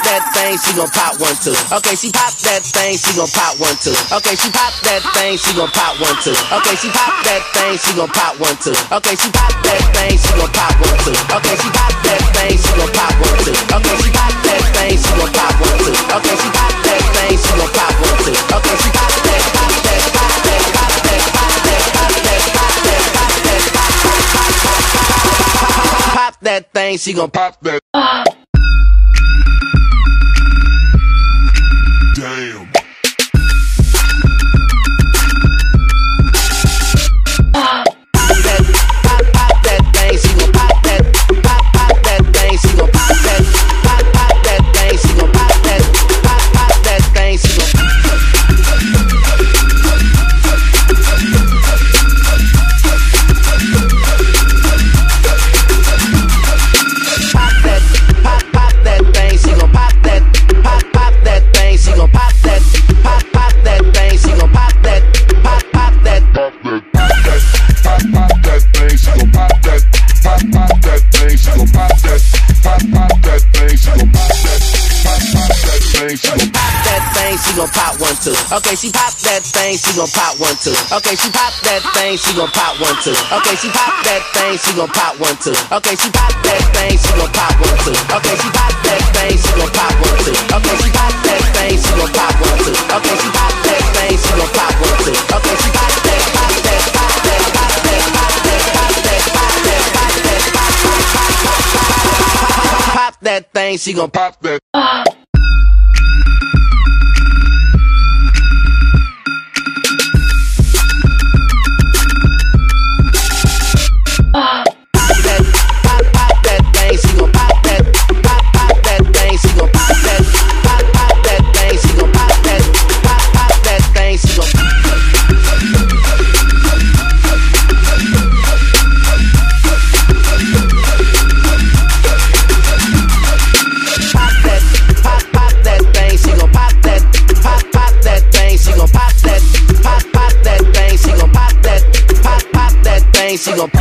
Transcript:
that thing, she gon' pop one too. Okay, she pop that thing, she gon' pop one too. Okay, she pop that thing, she gon' pop one too. Okay, she pop that thing, she gon' pop one too. Okay, she pop that thing, she gon' pop one too. Okay, she pop that thing, she gon' pop one too. Okay, she pop that thing, she gon' pop one too. Okay, she pop that thing, she gon' pop one too. Okay, she pop that, pop that, pop that, pop that, pop that, pop that, pop that, pop that, pop that thing, she gon' pop that. Damn. She gon' pop one too. Okay, she pop that thing, she gon' pop one too. Okay, she pop that thing, she gon' pop one too. Okay, she pop that thing, she gon' pop one too. Okay, she pop that thing, she gon' pop one too. Okay, she pop that thing, she gon' pop one too. Okay, she pop that thing, she gon' pop one too. Okay, she pop that thing, she gon' pop one too. Okay, she pop that, pop that, pop that, pop that, pop that, pop that, pop that, pop that, pop that thing, she gon' pop that. She gon'